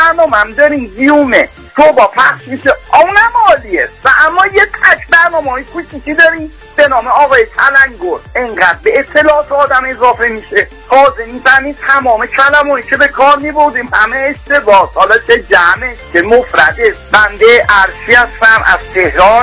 برنامه داریم زیومه صبح پخش میشه اونم عالیه و اما یه تک برنامه‌های کوچیکی داریم به نام آقای تلنگر انقدر به اطلاعات آدم اضافه میشه تازه میفهمید تمام کلمه‌ای که به کار میبردیم همه اشتباه، حالا چه جمعه چه مفرده. بنده عرشی هستم از تهران.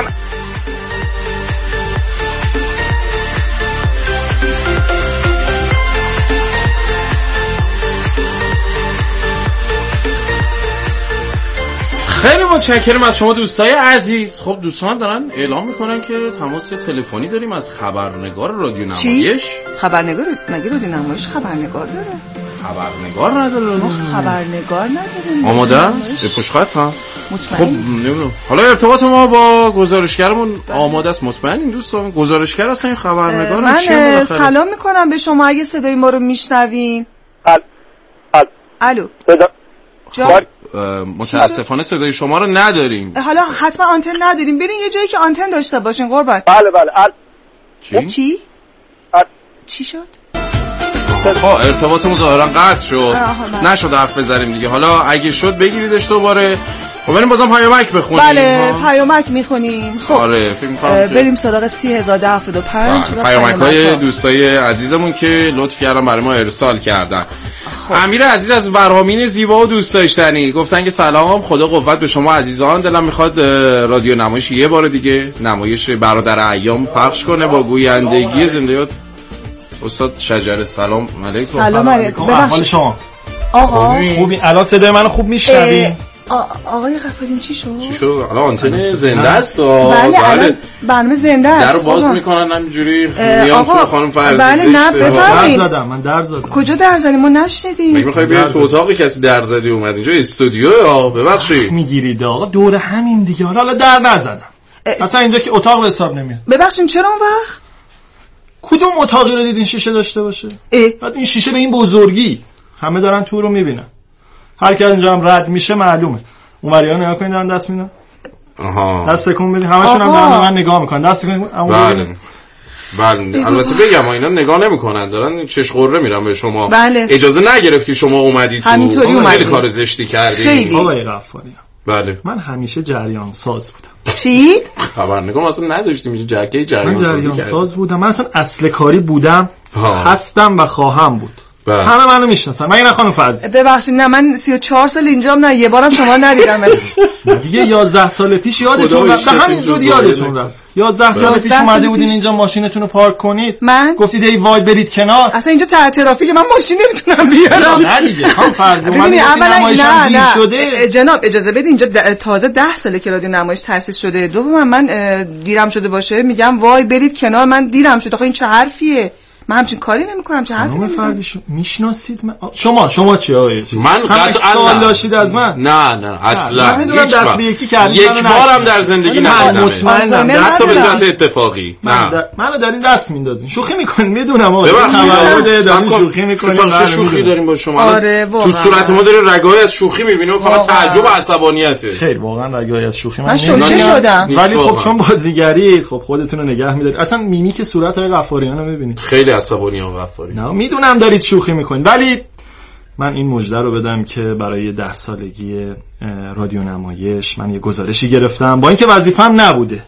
خیلی متشکرم از شما دوستای عزیز. خب دوستان دارن اعلام میکنن که تماس تلفنی داریم از خبرنگار رادیو نمایش. چی؟ خبرنگار؟ مگه رادیو نمایش خبرنگار داره؟ خبرنگار نداره. ما خبرنگار نداریم. آماده است؟ به پشت خط ها؟ مطمئن؟ خب نمیدونم. حالا ارتباط ما با گزارشگرمون آماده است. مطمئنین دوستان؟ گزارشگر هستن خبرنگار. من سلام میکنم به شما اگه صدای ما رو میشنوین. الو. متاسفانه صدای شما رو نداریم. حالا حتما آنتن نداریم. برین یه جایی که آنتن داشته باشین قربان. بله. چی؟ چی شد؟ ارتباطمون ظاهرا قطع شد. نشد حرف بزنیم دیگه. حالا اگه شد بگیریدش دوباره. بریم بازم پیامک بخونیم. بله پیامک میخونیم. خب آره فکر می‌کنم بریم سراغ 3075 پیامک‌های دوستای عزیزمون که لطف کردن برای ما ارسال کردن. امیر عزیز از برامین زیبا و دوست داشتنی گفتن که سلام، خدا قوت به شما عزیزان. دلم میخواد رادیو نمایش یه بار دیگه نمایش برادر ایام پخش کنه با گویندگی زندگیات. استاد شجره سلام علیکم. سلام علیکم. احوال شما؟ آقا خوبی؟ الان صدای منو خوب میشنوی؟ آقای غفاری چی شد؟ الان آنتن زنده است. بله برنامه زنده است. درو باز میکنن همینجوری میان تو خانم فرزی. بله نه بفرمایید. من در زدم. کجا در زدی؟ ما نشنیدیم. مگه میخوای بیای تو اتاقی کسی در زدی اومد اینجا استودیو؟ ببخشید میگیرید آقا دور همین دیگه. حالا در نزدم. اصلا اینجا که اتاق به حساب نمیاد. ببخشید چرا اون وقت؟ کدوم اتاقی رو دیدین شیشه داشته باشه؟ بعد این شیشه به این بزرگی همه دارن تو رو میبینن. هر کی اینجا هم رد میشه معلومه. اونوریا نگاه کنید دارن دست میدن. دست تکون بدین. همشون هم دارن به من نگاه میکنن. دست تکون. بله البته بگم اینا نگاه نمیکنن، دارن چش قره میرن به شما. بله. اجازه نگرفتی شما اومدی تو. همینطوری اومدی. خیلی کار زشتی کردی. خیلی. آقای غفاری. بله. من همیشه جریان ساز بودم. چی؟ خبرنگار اصلا نداشتیم اینجا جکه جریان ساز بودم. من اصلا اصل کاری بودم. هستم و خواهم بود. همه منو میشناسن. من این خانم فرضی. ببخشید نه من 34 سال اینجام نه یه بارم شما ندیدم. دیگه 11 سال پیش یادتون رفت. همینجوری یادتون رفت. 11 سال پیش اومده بودین اینجا ماشینتون رو پارک کنید. من گفتید ای وای برید کنار. اصلا اینجا ترافیک من ماشین نمیتونم بیارم. نه دیگه خانم فرضی اومدید نمایشم دیر شده. جناب اجازه بدید اینجا تازه 10 ساله که رادیو نمایش تأسیس شده. دوم من دیرم شده باشه میگم وای برید کنار من دیرم شده. آخه این چه حرفیه؟ من همچین کاری نمیکنم. چه حرفی نمیزنم. میشناسید من شما چی آقای؟ من قطعا سوال داشتید از من؟ نه اصلا دست به یکی کردید. یک بارم در زندگی ندیدم. مطمئنم حتی به صورت اتفاقی. منو دارین دست میندازین. شوخی میکنین میدونم آقا. ببخشید شوخی میکنین. چه شوخی داریم با شما؟ آره تو صورت ما داره رگای از شوخی میبینه و فقط تعجب و عصبانیته. خیر واقعا رگای از شوخی من شوکه شدم. ولی خب چون بازیگرید خب خودتون رو نگه میدارید. اصلا میمیک صورت های غفاریان رو ببینید. خیلی عصبانی و غفاری. نه میدونم دارید شوخی میکنید ولی من این مژده رو بدم که برای 10 سالگی رادیو نمایش من یه گزارشی گرفتم با اینکه وظیفه‌ام نبوده.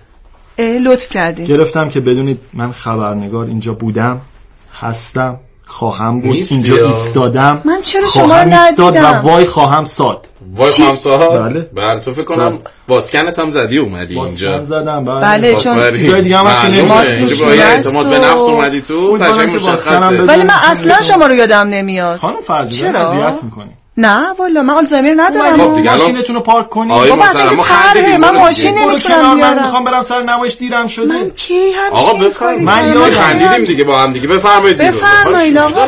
لطف کردین. گرفتم که بدونید من خبرنگار اینجا بودم، هستم، خواهم بود، اینجا ایستادم. من چرا شما رو ندیدم؟ و وای خواهم ساد. وای خواهم ساد؟ بله تو فکر کنم باسکنت هم زدی اومدی اینجا. باسکن زدم بله چون جای دیگه هم هست که اینجا با اعتماد به نفس اومدی تو قشنگ مشخصه. ولی من اصلا شما رو یادم نمیاد. خانم فرضی اذیت میکنی. نه والا من آلزایمر ندارم. ماشینتون رو پارک کنید. بابا اصلا طرحه من ماشین نمیتونم بیارم. من میخوام برم سر نمایش دیرم شده. من کی همین آقا بفرمایید. من یاد خندیدیم دیگه با هم دیگه. بفرمایید آقا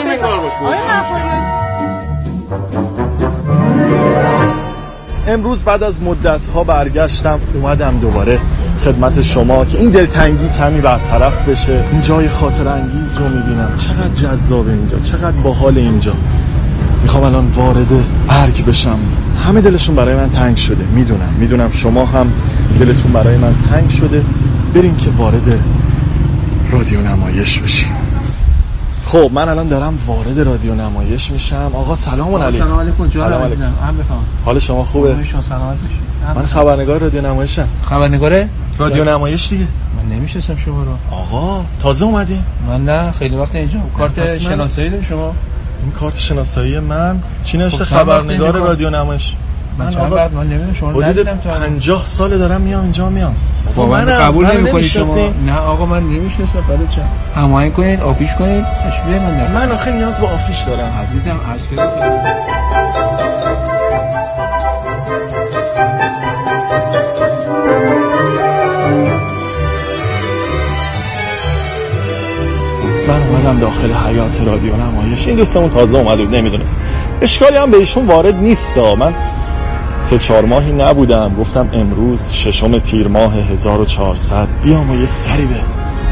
امروز بعد از مدت‌ها برگشتم اومدم دوباره خدمت شما که این دلتنگی کمی برطرف بشه. این جای خاطر انگیز رو میبینم. چقدر جذابه اینجا، چقدر باحال اینجا. میخوام الان وارد برگ بشم. همه دلشون برای من تنگ شده. میدونم شما هم دلتون برای من تنگ شده. بریم که وارد رادیو نمایش بشیم. خب من الان دارم وارد رادیو نمایش میشم. آقا سلام علیکم. سلام علیکم. سلام علیکم. حال شما خوبه؟ سلامت باشید. من خبرنگار رادیو نمایشم. خبرنگار رادیو نمایش دیگه. من نمیشناسم شما رو. آقا تازه اومدین؟ من نه خیلی وقت اینجا. کارت شناسایی داری شما؟ این کارت شناسایی من چی نوشته؟ خبرنگار رادیو نمایش. من آقا من نمیدونم شما رو ندیدم تا 50 سال دارم میام اینجا میام. من قبول نمی‌کنی شما؟ نه آقا من نمیشناسم. بعد چه هماهنگ کنید، آفیش کنید، تشبیه من دارم. من آخه نیاز به آفیش دارم عزیزم. عرض کردم من اومدم داخل حیات رادیو نمایش. این دوستمون تازه اومده بود نمیدونست. اشکالی هم به ایشون وارد نیست. من 3-4 ماهی نبودم. گفتم امروز 6 تیر ماه 1400 بیام و یه سری به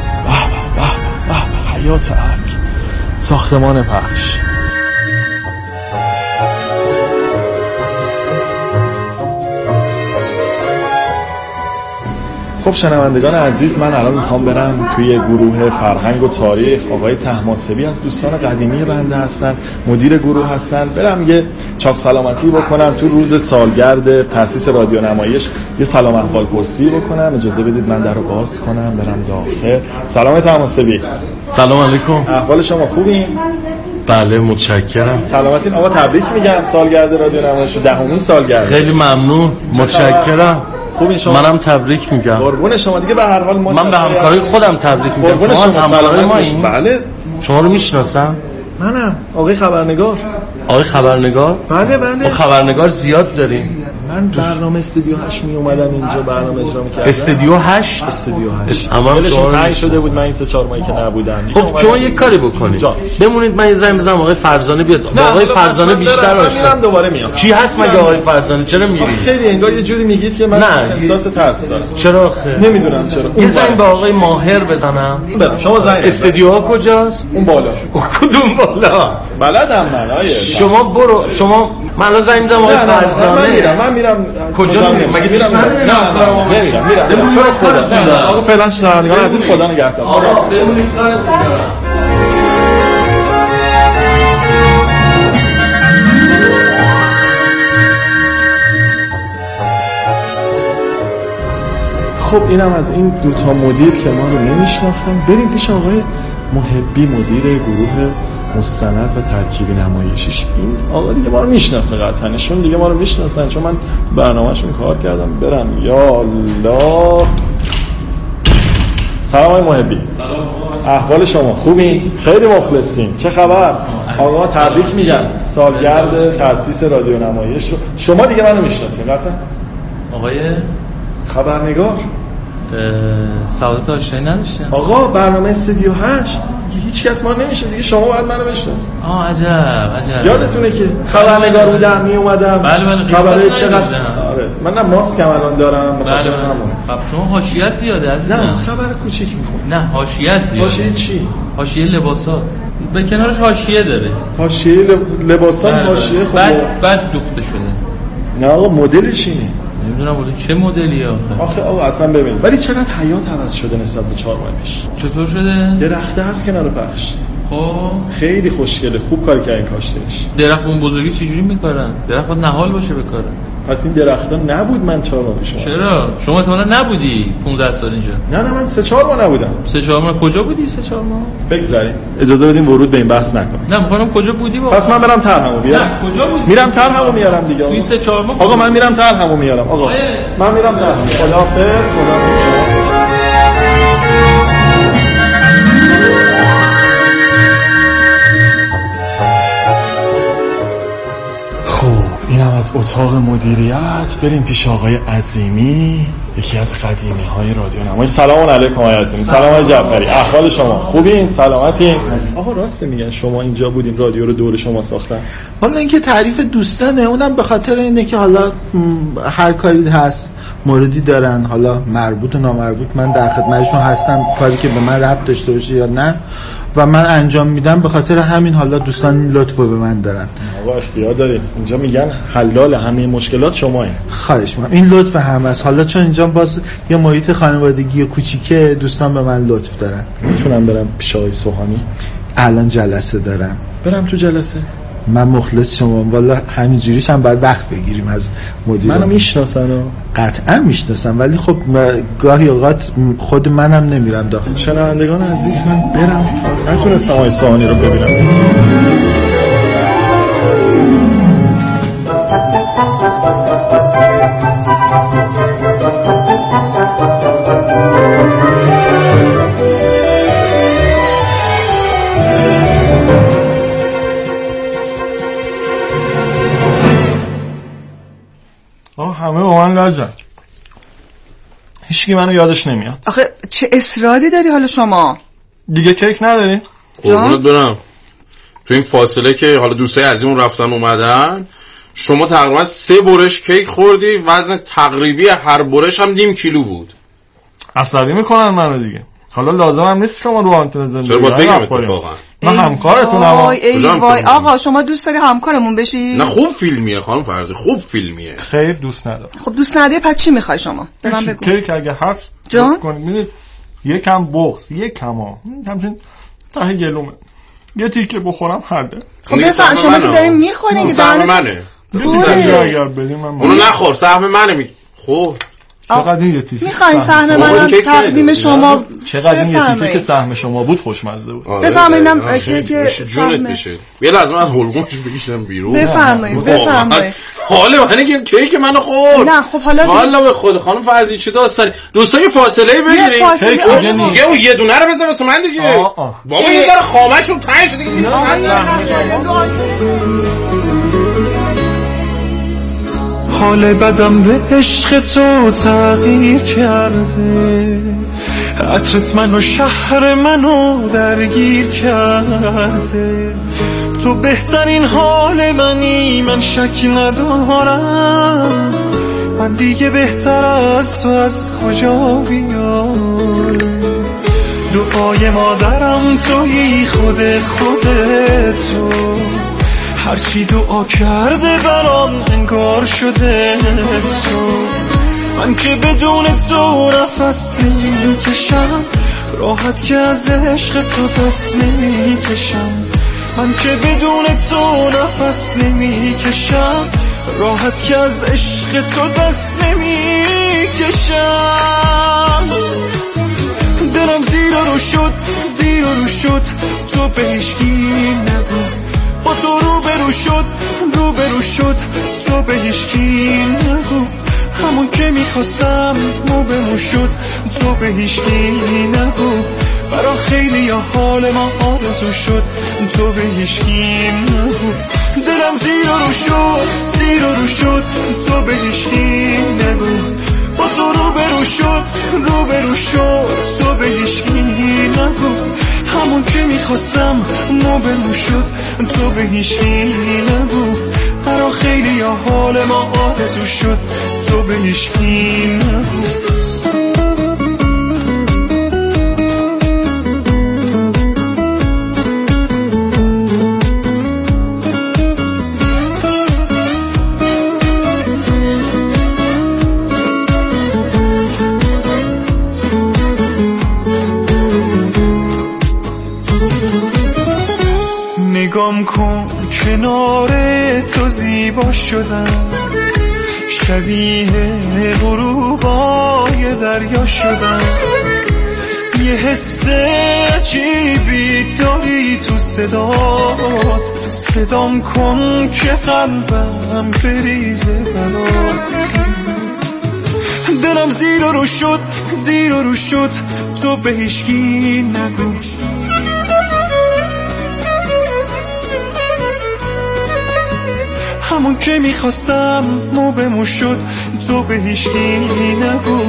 حیات ارگ ساختمان پخش. خب شنوندگان عزیز، من الان میخوام برم توی گروه فرهنگ و تاریخ. آقای طهماسبی از دوستان قدیمی بنده هستن، مدیر گروه هستن. برم یه چاق سلامتی بکنم تو روز سالگرد تأسیس رادیو نمایش، یه سلام احوال پرسی بکنم. اجازه بدید من درو باز کنم برم داخل. سلام طهماسبی. سلام علیکم. احوال شما خوبین؟ بله متشکرم. سلامتین آقا. تبریک میگم سالگرد رادیو نمایش، 10مین سالگرد. خیلی ممنون. متشکرم. خوبین شما؟ منم تبریک میگم. قربون شما. دیگه به هر حال من به همکارای خودم تبریک میگم. شما از همکارای ما این؟ بله. شما رو میشناسم؟ منم آقای خبرنگار. آقای خبرنگار؟ بله بله. ما خبرنگار زیاد داریم. من برنامه استودیو 8 می اومدم اینجا برنامه اجرا می‌کردم. استودیو 8؟ استودیو 8. اما شما پنج شده بود. من این 3-4 ماهی که نبودم. خب شما یه کاری بکنید. بمونید من یه زنگ بزنم آقای فرزانه بیاد. آقای فرزانه بیشتر آشنا. میرم دوباره میام. کی هست مگه آقای فرزانه؟ چرا میگید؟ خیلی انگار یه جوری میگید که من احساس ترس دارم. چرا آخه؟ نمیدونم چرا. یه زنگ به آقای ماهر بزنم. شما زنگ. استودیوها کجاست؟ اون بالا. کدوم بالا؟ بلدم من. آیه شما برو. شما من الان زنگ میزنم آقای فرزانه. من میرم. کجا میرم؟ مگه میرم؟ نه میرم. تو خدا. نه آقا فعلا شنوندگان عزیز خدا نگهدار. آقا بمونید کارتون دارم. خب اینم از این دوتا مدیر که ما رو نمیشناختن. بریم پیش آقای محبی، مدیر گروه مستند و ترکیبی نمایشیش. این آقا دیگه ما رو میشناسه قطعا. نشون دیگه ما رو میشناسن چون من برنامه‌شون کار کردم. برم یا الله. سلام آقای محبی. سلام. احوال شما خوبین؟ خیلی مخلصیم. چه خبر؟ آقا تبریک میگم سالگرد تأسیس رادیو نمایش رو. شما دیگه منو میشناسین قطعا. آقای خبرنگار سعادت آشنایی نداشتم. آقا برنامه استودیو 8 هیچ کس ما نمیشه دیگه. شما باید منو بشناسید. عجب. یادتونه که خبرنگار بودم می اومدم. بله خبرای چقدر. آره من ماسک هم الان دارم به خاطر همون. شما حاشیه زیاده عزیزم. نه خبر کوچیک میخونم. نه حاشیه زیاده. حاشیه چی؟ حاشیه لباسات. به کنارش حاشیه داره. حاشیه لباسات. حاشیه خب بعد دوخته شده. نه آقا مدلش اینه. نمیدونم چه مدلیه آخه آقا اصلا ببین ولی چقدر حیات عوض شده نسبت به 4 ماه پیش. چطور شده؟ درخته هست کنار پخش. خب خیلی خوشگله. خوب کار کردن کاشتش. درخت اون بزرگی چجوری میکارن؟ درخت باید نهال باشه بکاره. پس این درختا نبود من 4 ماه پیش. چرا؟ شما احتمالاً نبودی 15 سال اینجا. نه من 3-4 ماه نبودم. 3-4 ماه کجا بودی 3-4 ماه؟ بگذاریم. اجازه بدین ورود به این بحث نکنیم. نه میگم کجا بودی واقعا؟ پس من برم طرحمو بیارم. نه کجا بودی؟ میرم طرحمو میارم دیگه. توی 3-4 ماه. آقا من میرم طرحمو میارم. آقا من میرم طرحمو. خداحافظ. اینم از اتاق مدیریت. بریم پیش آقای عظیمی، یکی از قدیمی های رادیو نمایش. سلام علیکم آقای عظیمی. سلام آقای جعفری. احوال شما خوبین؟ سلامتین؟ آقا راست میگن شما اینجا بودین رادیو رو دور شما ساختن؟ حالا اینکه تعریف دوستانه، اونم به خاطر اینه که حالا هر کاری هست موردی دارن، حالا مربوط و نامربوط، من در خدمتشون هستم، کاری که به من ربط داشته باشه یا نه و من انجام میدم. به خاطر همین حالا دوستان لطفو به من دارن. آقا اختیار دارید. اینجا میگن حلال همه مشکلات شمایید. خواهش می‌کنم. این لطف هم است. حالا چون اینجا باز یه محیط خانوادگی و کوچیکه، دوستان به من لطف دارن. میتونم برم پیش آقای سوهانی؟ الان جلسه دارم. برم تو جلسه؟ من مخلص شما والا همینجوریش هم باید وقت بگیریم از مدیر. منو میشناسن؟ قطعا میشناسم، ولی خب گاهی اوقات خود منم نمیرم داخل. شنوندگان عزیز، من برم نتونستم آقای سوهانی رو ببینم. همه با من لجن، هیچکی منو یادش نمیاد. آخه چه اصراری داری حالا شما؟ دیگه کیک نداری؟ قربونت برم. تو این فاصله که حالا دوستای عزیزمون رفتن اومدن، شما تقریبا 3 برش کیک خوردی، وزن تقریبی هر برش هم 0.5 کیلو بود. عصبی میکنن منو دیگه. حالا لازم هم نیست شما رو آنتن زندگی. چرا باید بگم اتفاقا؟ من همکارتونم. وای آقا شما دوست داری همکارمون بشی؟ نه خوب فیلمیه خانم فرضی، خوب فیلمیه. خیر دوست ندارم. خب دوست نداری پس چی میخوای شما؟ به من بگو. کیک اگه هست جان کنید. یکم بغض، یکم همچین ته گلومه. یه تیکه بخورم حله. خب بفهم شما که داریم میخورین که سهم منه. اگر بدیم من اونو نخور، سهم منه. خب چقدر این یه تیکه میخواین سهم منم تقدیم شما؟ چقدر این یه تیکه که سهم شما بود خوشمزه بود. بفرمایید که جونت بشه. یه لازم از حلقومش بکشم بیرون. بفرمایید. حالا من که کیک منو خورد. نه خب حالا به خود خانم فرضی چه داستانی؟ دوستای فاصله بگیرید. کیک دیگه نیست. یه دونه رو بزن واسه من دیگه. بابا یه ذره خامه‌شون تنگ شده دیگه. حال بدم به عشق تو تغییر کرده، عطرت منو شهر منو درگیر کرده. تو بهترین حال منی، من شک ندارم. من دیگه بهتر از تو از کجا بیام؟ دعای مادرم تویی، خودتو هرچی دعا کرده برام انگار شده تو. من که بدون تو نفس نمیکشم، راحت که از عشق تو دست نمیکشم. من که بدون تو نفس نمیکشم، راحت که از عشق تو دست نمیکشم. دلم زیر رو شد تو به هیچکی نگو. با تو روبرو شد تو به هیچکی نگو. همون که میخواستم موبمون شد تو به هیچکی نگو. برا خیلی یا حال ما آرزو شد تو به هیچکی نگو. دلم زیر رو شد تو به هیچکی نگو. با تو روبرو شد تو به هیچکی نگو. همون که میخواستم موبمون شد تو به هیچکی نگو. برا خیلی یا حال ما آرزو شد تو به هیچکی نگو. نگام کن کنار تو زیبا شدم، شبیه غروبای دریا شدم. یه حس عجیبی داری تو صدات، صدام کن که قلبم بریزه برات. دلم زیر رو شد تو به هیچکی نگو. همون که میخواستم موبمون شد تو به هیچکی نگو.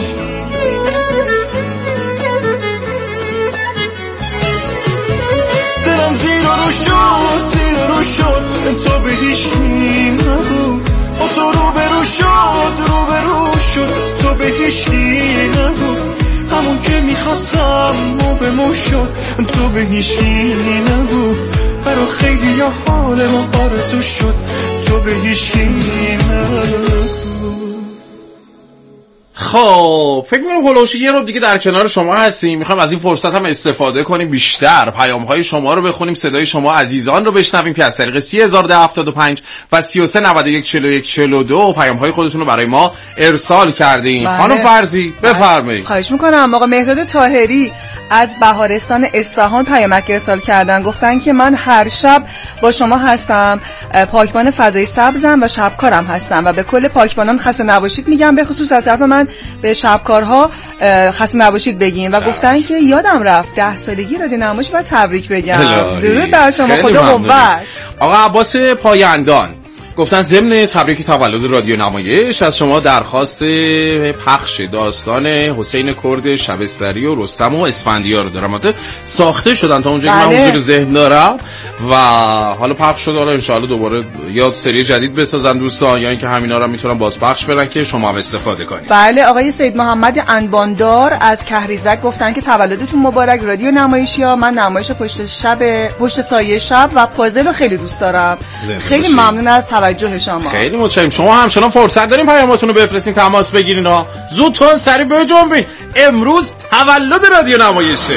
دلم زیر رو شد تو به هیچکی نگو. با تو روبرو شد تو به هیچکی نگو. همون که میخواستم موبمون شد تو به هیچکی نگو. برا خیلی یا حال ما آرزو شد تو به هیچکی نگو. خب خب فکر می‌کنم هولوش یه رو دیگه در کنار شما هستیم. می‌خوایم از این فرصت هم استفاده کنیم بیشتر پیام‌های شما رو بخونیم، صدای شما عزیزان رو بشنویم که از طریق 301075 و 33914142 پیام‌های خودتون رو برای ما ارسال کردین. بله. خانم فرزی بفرمایید. خواهش می‌کنم. آقا مهرداد طاهری از بهارستان اصفهان پیامک ارسال کردن، گفتن که من هر شب با شما هستم، پاکبان فضای سبزم و شبکارم هستم و به کل پاکبانان خسته نباشید میگم، به خصوص از طرف من به شبکارها خسته نباشید بگیم و گفتن که یادم رفت 10 سالگی رادیو نمایش و تبریک بگم. درود بر شما، خدا قوت. آقا عباس پایندان گفتن ضمن تبریک تولد رادیو نمایش از شما درخواست پخش داستان حسین کرد شبستری و رستم و اسفندیار رو دارم. ساخته شدن تا اونجا که من حضور ذهن دارم و حالا پخش شده. حالا انشاءالله دوباره یا سری جدید بسازن دوستان یا اینکه همینا رو میتونن باز پخش بدن که شما هم استفاده کنید. بله آقای سید محمد انباندار از کهریزک گفتن که تولدتون مبارک رادیو نمایشیا. من نمایش پشت سایه شب و پازل رو خیلی دوست دارم. خیلی ممنون از توجه شما. خیلی متشکرم. شما همچنان فرصت دارین پیاماتون رو بفرستین، تماس بگیرین ها. زودتون سری بجنبین. امروز تولد رادیو نمایشه.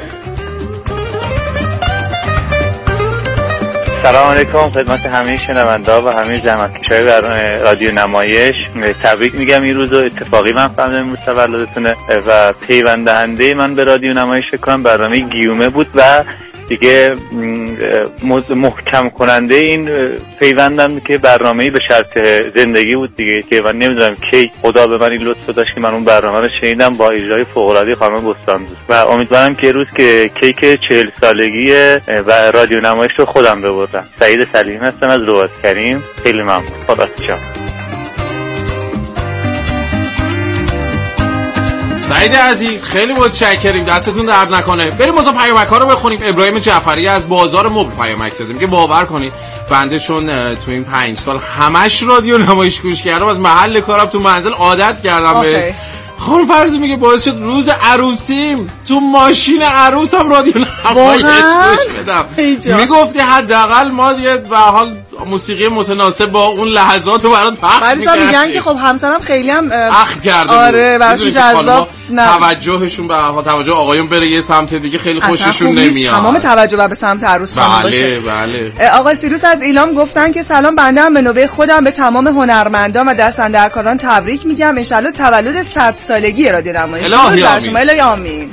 سلام علیکم خدمت همه شنونده‌ها و همه زحمتکشای رادیو نمایش. تبریک میگم این روزو. اتفاقی من فهمیدم امروز تولدتونه و پیوند دهنده من به رادیو نمایش فکر کنم برنامه گیومه بود و دیگه محکم کننده این پیوندم که برنامه‌ای به شرط زندگی بود دیگه، که من نمیدونم کی خدا به من این لطف داشت که من اون برنامه رو شنیدم با اجرای فوق‌العاده خانم بستاندوست و امیدوارم که روز که کیک 40 سالگی و رادیو نمایش رو خودم ببرم. سعید سلیم هستم از رواز کریم. خیلی ممنون. خدا شما. سعید عزیز خیلی متشکریم، دستتون درد نکنه. بریم مثلا پیامک‌ها رو بخونیم. ابراهیم جعفری از بازار مبل پیامک زده، میگه باور کنید بنده چون تو این 5 سال همش رادیو نمایش گوش کردم، از محل کارم تو منزل عادت کردم به خانم فرضی. میگه باعث شد روز عروسیم تو ماشین عروسم رادیو نمایش گوش بدم. میگفتی حداقل ما دیگه به حال موسیقی متناسب با اون لحظات رو برات پخش می‌کردیم. میگن که خب همسرم خیلی هم اخ کرده. آره براشون جذاب توجهشون به توجه آقایون بره یه سمت دیگه خیلی خوششون نمیاد. تمام توجه به سمت عروس خانم باشه. بله. آقا سیروس از ایلام گفتن که سلام، بنده هم به نوبه خودم به تمام هنرمندان و دست‌اندرکاران تبریک میگم. ان شاءالله تولد 100 سالگی رادیو نمایش. الهی آمین.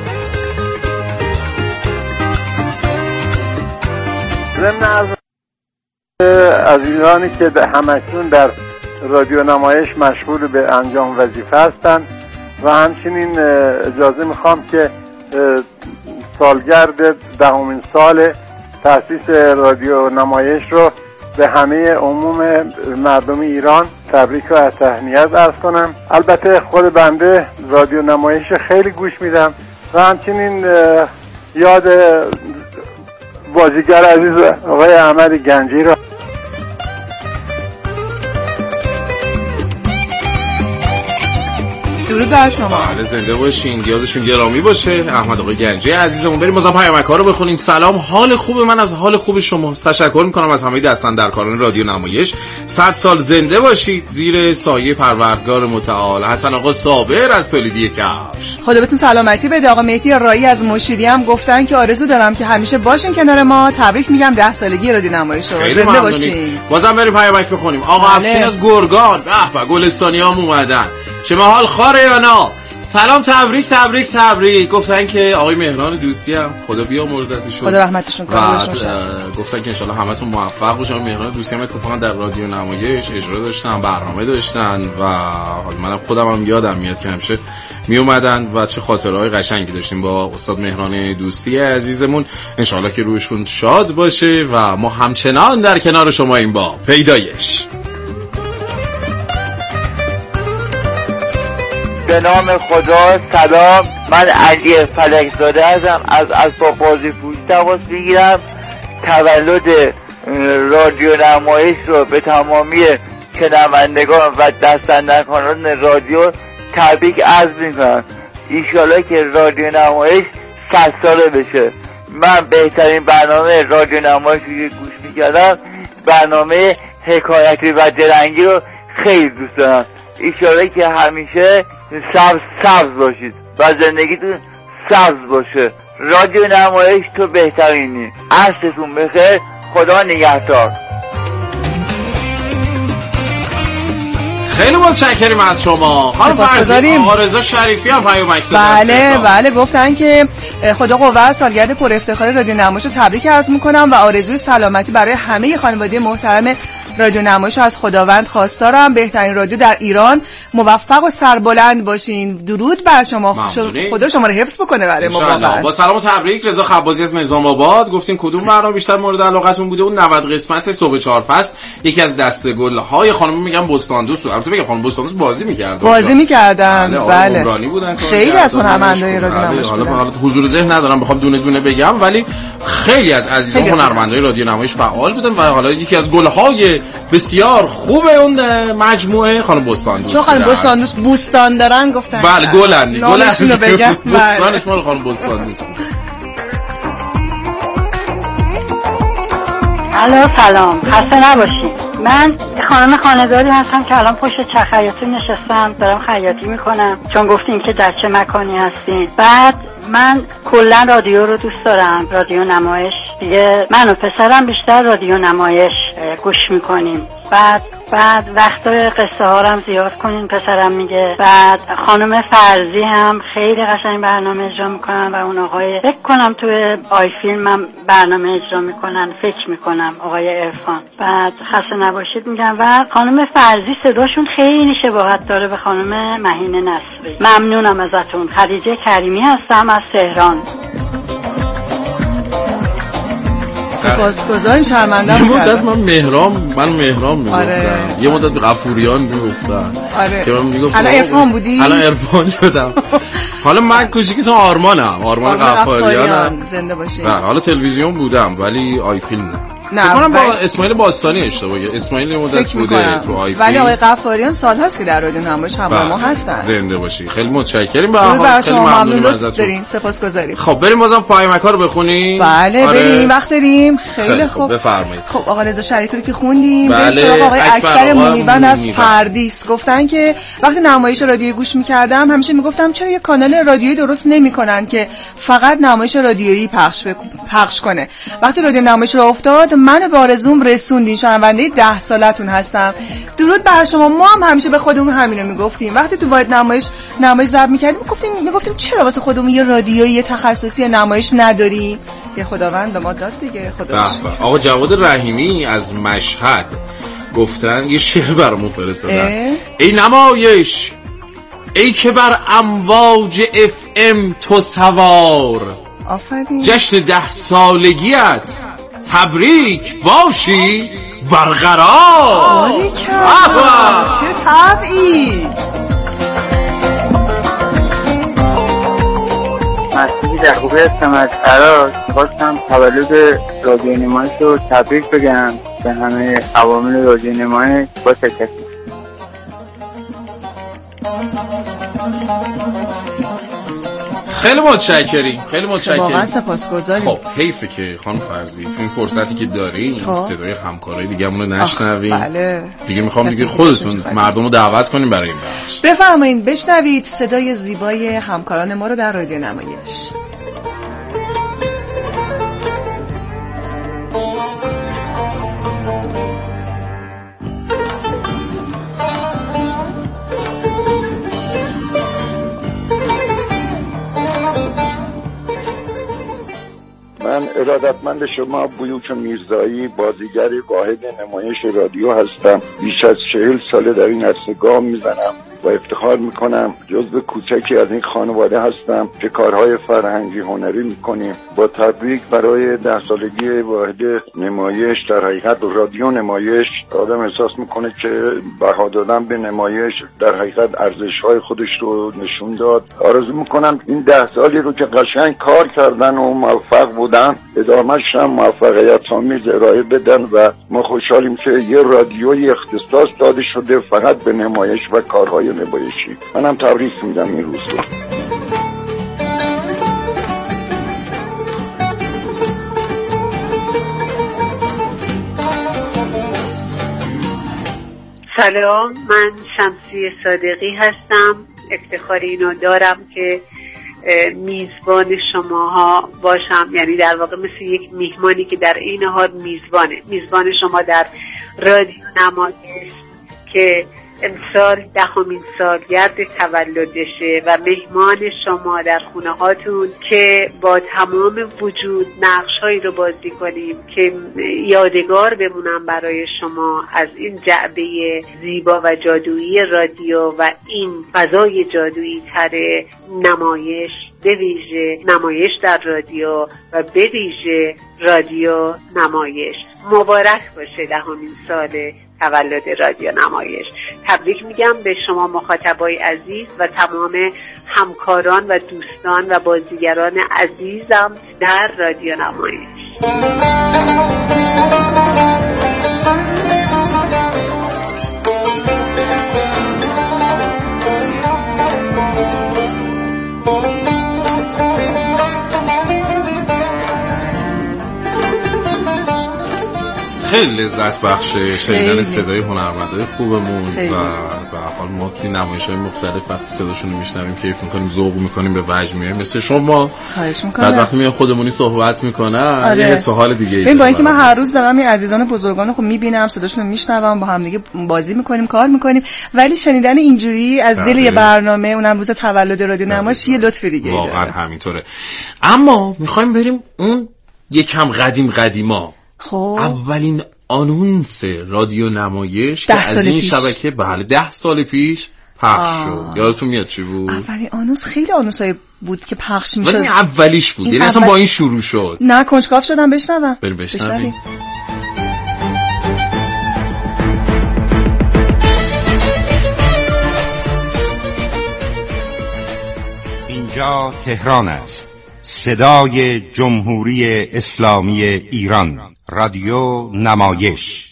عزیزانی که همشون در رادیو نمایش مشغول به انجام وظیفه هستند و همچنین اجازه میخوام که سالگرد 10مین سال تأسیس رادیو نمایش رو به همه عموم مردم ایران تبریک و تهنیت عرض کنم. البته خود بنده رادیو نمایش خیلی گوش میدم و همچنین یاد بازیگر عزیز آقای احمد گنجی رو. درود بر شما. بله زنده باشین، یادشون گرامی باشه احمد آقای گنجی عزیزمون. بریم بازم پیامک‌ها رو بخونیم. سلام، حال خوب من از حال خوب شما. تشکر میکنم از همه دست‌اندرکاران رادیو نمایش. 100 سال زنده باشید زیر سایه پروردگار متعال. حسن آقا صابر از تولیدی کفش. خدا بهتون سلامتی بده. آقا مهدی رایی از مشیری هم گفتن که آرزو دارم که همیشه باشین کنار ما. تبریک میگم 10 سالگی رادیو نمایش رو. زنده باشین. بازم بریم پیامک بخونیم. آقا افشین از گرگان، به به گلستانیام اومدن. شما حال خاره یا نه؟ سلام، تبریک تبریک تبریک. گفتن که آقای مهران دوستی هم خدا بیامرزتشون، خدا رحمتشون کنه. گفتن که انشالله همتون موفق باشن. مهران دوستی هم اتفاقا در رادیو نمایش اجرا داشتن، برنامه داشتن و حالا منم خودم هم یادم میاد که همیشه می اومدن و چه خاطرهای قشنگی داشتیم با استاد مهران دوستی عزیزمون. انشالله که روشون شاد باشه و ما همچنان در کنار شما این با پیدایش. به نام خدا. سلام، من علی فلکزاده هستم از اسباب بازی فروشی تماس میگیرم. تولد رادیو نمایش رو به تمامی شنوندگان و دست‌اندرکاران رادیو تبریک عرض میکنم. ایشالا که رادیو نمایش 100 ساله بشه. من بهترین برنامه رادیو نمایش رو گوش میکردم، برنامه حکایتی و درنگی رو خیلی دوست دارم. ایشالا که همیشه سبز باشید و زندگیتون سبز باشه. رادیو نمایش تو بهترینی. عصرتون بخیر. خدا نگهدار. خیلی متشکریم از شما. خانم فرزی، آقا رضا شریفی هم پیامک دادن. بله گفتن که خدا قوت سالگرد پر افتخار رادیو نمایش رو تبریک عرض میکنم و آرزوی سلامتی برای همه خانواده محترم رادیو نمایش از خداوند خواستارم. بهترین رادیو در ایران، موفق و سربلند باشین. درود بر شما. خدا شما رو حفظ بکنه برای ما. با سلام و تبریک. رضا خبازی از نظام آباد. گفتین کدوم برنامه بیشتر مورد علاقتون بوده؟ اون 90 قسمت صبح 4 فصل یکی از دسته‌گل‌های خانم میگم بستان دوست. البته میگم خانم بستان دوست بازی می‌کردن. بله. بودن. خیلی از هنرمندای رادیو نمایش بودن. حالا حضور ذهن ندارم بخوام دونه دونه بگم، ولی خیلی از عزیزان هنرمندای رادیو نمایش فعال بودن و حالا یکی از گل‌های بسیار خوب اون مجموعه خانم بستان دوست. چون خانم بستان دوست بوستان دارن گفتن. بله گلن. گل اصلی بگم. بستانش مال خانم بستان دوست. الو سلام، خسته نباشید. من خانم خانه‌داری هستم که الان پشت چرخ خیاطی نشستم دارم خیاطی میکنم، چون گفتین که در چه مکانی هستین. بعد من کلا رادیو رو دوست دارم، رادیو نمایش دیگه. من و پسرم بیشتر رادیو نمایش گوش میکنیم. بعد وقتا قصه ها رو زیاد کنین پسرم میگه. بعد خانم فرزی هم خیلی قشنگ برنامه اجرا میکنن و اون آقای فکر کنم توی آی فیلم هم برنامه اجرا میکنن، فکر میکنم آقای عرفان. بعد خسته نباشید میگم. و خانم فرزی صداشون خیلی شباهت داره به خانم مهین نصری. ممنونم ازتون. خدیجه کریمی هستم از تهران. سپاسگزاریم. شرمنده یه مدت من مهرام میگفتم. یه مدت غفوریان میگفتم. آره. که من میگفتم الان عرفان بودی؟ الان عرفان شدم. حالا من کوچیکتون آرمان غفاریان زنده باشی. حالا تلویزیون بودم ولی آی فیلم نه. فکر کنم با اسماعیل باستانی اشتباهه. اسماعیل مدت بوده تو آی فیلم. ولی آقای غفاریان سال هاست که در رادیو نمایش هم ما هستن. زنده باشی. خیلی متشکریم. خیلی ممنونم ازتون. سپاسگزاریم. خب بریم بازم پایمک‌ها رو بخونیم. بله بریم وقت داریم. خیلی خوب بفرمایید. خب آقا رضا شریفی رو که خوندیم. بله. آقای اکبر منیبند از پردیس گفتن که وقتی نمایش رادیویی گوش می‌کردم همیشه میگفتم چرا یه کانال رادیویی درست نمی‌کنن که فقط نمایش رادیویی پخش کنه. وقتی رادیو نمایش راه افتاد من به آرزوم رسوندین. شنونده 10 سالتون هستم. درود بر شما. ما هم همیشه به خودمون همینو میگفتیم. وقتی تو واحد نمایش ضبط می‌کردیم میگفتیم چرا واسه خودمون یه رادیویی تخصصی نمایش نداریم؟ یه خداوند ما داد دیگه. خدا آقا جواد رحیمی از مشهد گفتن یه شعر برامون فرستادن. ای نمایش ای که بر امواج FM تو سوار، آفرین. جشن 10 سالگیت تبریک باشی برقرار. چه طبعی. مسیحی در خوبه هستم از عراق. خواستم تولد رادیو نمایش رو تبریک بگم به همه عوامل رادیو نمایش با تشکر. خیلی متشکریم. واقعا سپاسگزاریم. خب حیفه که خانم فرزی تو این فرصتی که داریم صدای همکارای دیگه‌مون رو نشنویم. بله. دیگه میخوام دیگه خودتون مردم رو دعوت کنیم برای این بخش. بفرمایید بشنوید صدای زیبای همکاران ما رو در رادیو نمایش. من ارادتمند شما بیوک میرزایی، بازیگر واحد نمایش رادیو هستم. بیش از 40 ساله در این عرصه گام میزنم و افتخار میکنم جزو کوچکی از این خانواده هستم که کارهای فرهنگی هنری میکنیم. با تبریک برای 10 سالگی واحد نمایش، در حقیقت رادیو نمایش، آدم احساس میکنه که بها دادن به نمایش در حقیقت ارزش‌های خودش رو نشون داد. آرزو میکنم این 10 سالی رو که قشنگ کار کردن و موفق بودن ادامه‌اش هم موفقیت‌آمیز ارائه بدن و ما خوشحالیم که یه رادیوی اختصاص داده شده فقط به نمایش و کارهای نمایشی. منم تبریک میدم این روز رو. سلام، من شمسی صادقی هستم افتخار اینو دارم که میزبان شماها باشم، یعنی در واقع مثل یک میهمانی که در این حال میزبان شما در رادیو نمایش که امسال 10مین سالگرد تولدشه و مهمان شما در خونه هاتون که با تمام وجود نقش‌هایی رو بازی کنیم که یادگار بمونم برای شما از این جعبه زیبا و جادویی رادیو و این فضای جادویی تر نمایش، به ویژه نمایش در رادیو و به ویژه رادیو نمایش. مبارک باشه 10مین سال تولد رادیو نمایش. تبریک میگم به شما مخاطبای عزیز و تمام همکاران و دوستان و بازیگران عزیزم در رادیو نمایش. خیلی لذت بخشه شنیدن صدای هنرمندای خوبمون و به حال ما توی نمایش‌های مختلف وقتی صداشون رو میشنویم کیف میکنیم، ذوق میکنیم، به وجد میایم مثل شما. بعد وقتی میان خودمونی صحبت میکنن یه حس و حال دیگه ای. با اینکه من هر روز دارم این عزیزان بزرگان خب میبینم، صداشون رو میشنوم، با هم دیگه بازی میکنیم، کار میکنیم، ولی شنیدن اینجوری از دل یه برنامه، اونم روز تولد رادیو نمایش، یه لطف دیگه ای. واقعا همینطوره. اما میخوایم بریم اون یکم قدیما. خب اولین آنونس رادیو نمایش که از این شبکه 10 سال پیش پخش شد. یادتون میاد چی بود؟ اولین آنونس خیلی آنونسایی بود که پخش میشد. ولی اولیش بود، یعنی اصلا با این شروع شد. نه کنجکاو شدم بشنوم. بریم بشنویم. اینجا تهران است، صدای جمهوری اسلامی ایران، رادیو نمایش.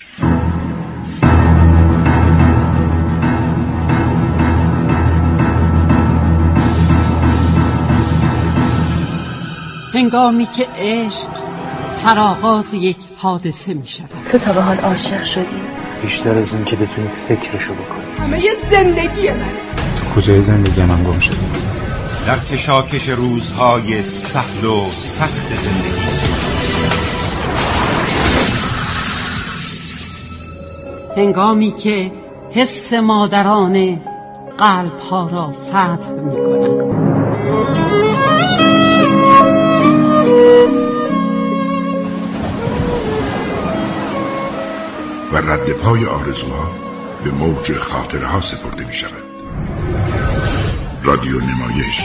هنگامی که عشق سرآغاز یک حادثه می شود. تو تا به حال عاشق شدی؟ بیشتر از این که بتونی فکرشو بکنی. همه یه زندگی منه. تو کجای زندگی من گم شدی؟ در کشاکش روزهای سهل و سخت زندگی. هنگامی که حس مادرانه قلب‌ها را فتح می‌کند. و رد پای آرزوها به موج خاطرها سپرده می شود. رادیو نمایش.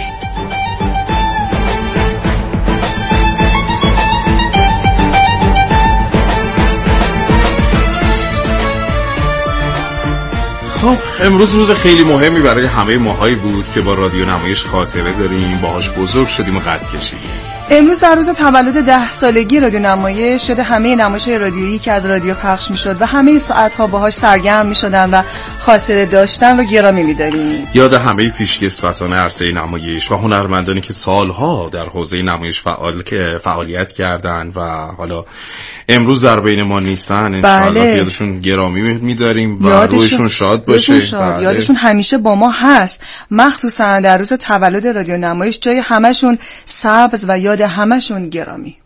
خب امروز روز خیلی مهمی برای همه ماهایی بود که با رادیو نمایش خاطره داریم، باهاش بزرگ شدیم و قد کشیدیم. امروز در روز تولد 10 سالگی رادیو نمایش شده همه نمایش‌های رادیویی که از رادیو پخش می‌شد و همه ساعت‌ها باهاش سرگرم می‌شدن و خاطره داشتن و گرامی می‌داریم. یاد همه پیشکسوتان عرصه نمایش و هنرمندانی که سالها در حوزه نمایش فعالیت کردند و حالا امروز در بین ما نیستن، انشاءالله یادشون گرامی می‌داریم و روحشون شاد باشه. یادشون همیشه با ما هست، مخصوصا در روز تولد رادیو نمایش جای همشون سبز و یاد همشون گرامی.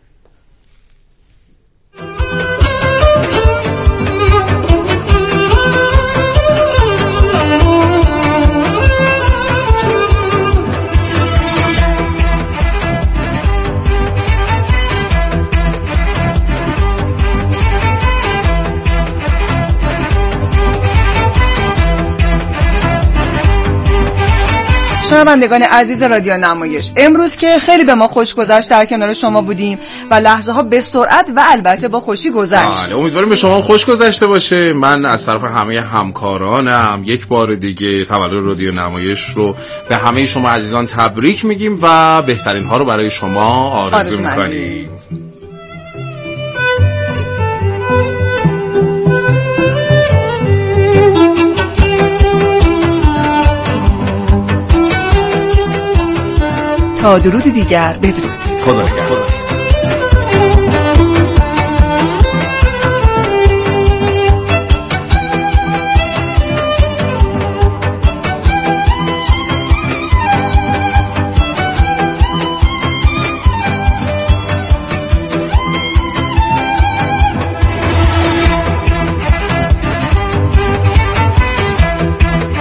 شنوندگان عزیز رادیو نمایش، امروز که خیلی به ما خوش گذشت در کنار شما بودیم و لحظه ها به سرعت و البته با خوشی گذشت. امیدوارم به شما خوش گذشته باشه. من از طرف همه همکارانم یک بار دیگه تولد رادیو نمایش رو به همه شما عزیزان تبریک میگیم و بهترین ها رو برای شما آرزو میکنیم. تا درود دیگر بدرود. خدا نگهدار.